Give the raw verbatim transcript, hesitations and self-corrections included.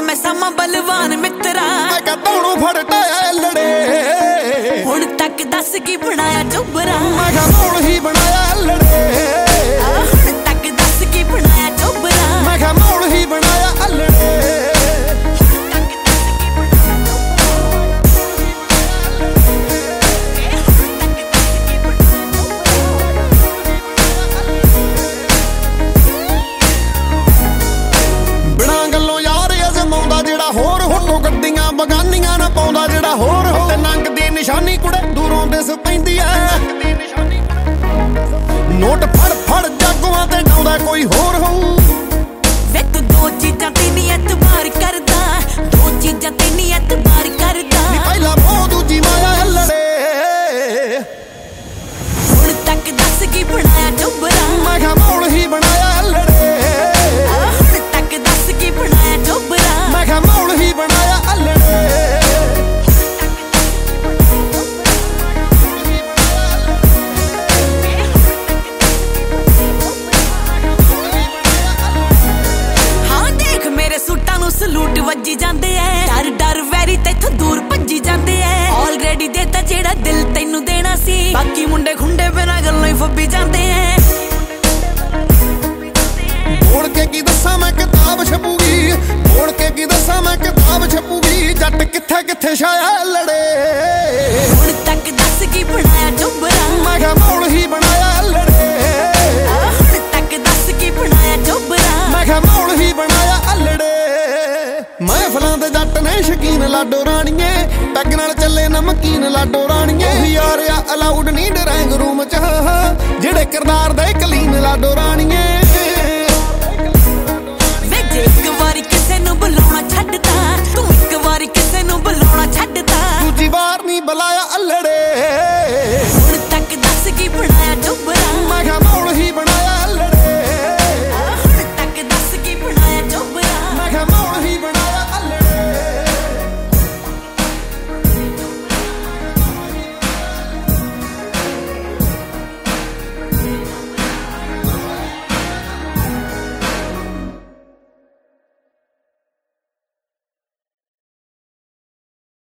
मैं सामा बलवान मित्रा मैं कहता हूं फड़टाया लड़े हुण तक दस की बनाया चोबरा मैं कहता हूं ही बनाया लड़े हुण तक दस की बनाया चोबरा मैं कहता हूं ही बनाया लड़े होर होटो गड्डियां बगानियां ना पाउंदा जेड़ा होर हो ते नंग दी निशानी कुड़े दूरों दिस पैंदी ऐ नोट फड़ फड़ जागुआं ते डाउंदा कोई होर हो वे तू दो चीजां ते नी एतबार करदा दो चीजां ते नी एतबार करदा पहला मोह दूजी माया लड़े हुण तक दस की बनाया चोबरा मैं कहा मोड़ ही बनाया लड़े हुण तक दस की बनाया चोबरा मैं कहा मोड़ ही बनाया लड़े सलूट वजी जांदे ऐ डर डर वैरी तैथों दूर भज्जी जांदे ऐ ऑलरेडी देता जेड़ा दिल तैनू देना सी बाकी मुंडे खुंडे बिना गल्लों ही फब्बी जांदे ऐ बोल के की दस्सां मैं किताब छपूगी बोल के की दस्सां मैं किताब छपूगी जट किथे किथे छाया लड़े हुण तक दस की बनाया चोबरा मैं कहा मोड़ ही बनाया लड़े हुण तक दस की बनाया चोबरा मैं कहा मोड़ ही बनाया लड़े महफलां दे जट ने शकीन लाडो राणीए पैग नाल चले नमकीन लाडो राणीए यार अलाउड नी ड्राइंग रूम च जेड़े किरदार दे कलीन लाडो राणीए